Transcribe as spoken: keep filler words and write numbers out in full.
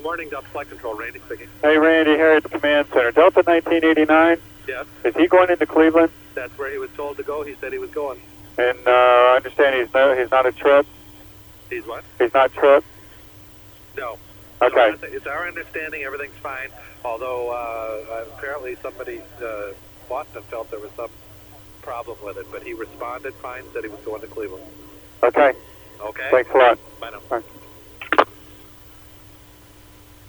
Good morning, Delta Flight Control. Randy speaking. Hey, Randy, here at the command center. Delta nineteen eighty-nine, Yes, is he going into Cleveland? that's where he was told to go. He said he was going. And uh, I understand he's no, he's not a trip. He's what? He's not trip. No. Okay. No, it's our understanding everything's fine, although uh, apparently somebody, uh, Boston, felt there was some problem with it, but he responded fine, said he was going to Cleveland. Okay. Okay? Thanks a lot. Bye now. Bye.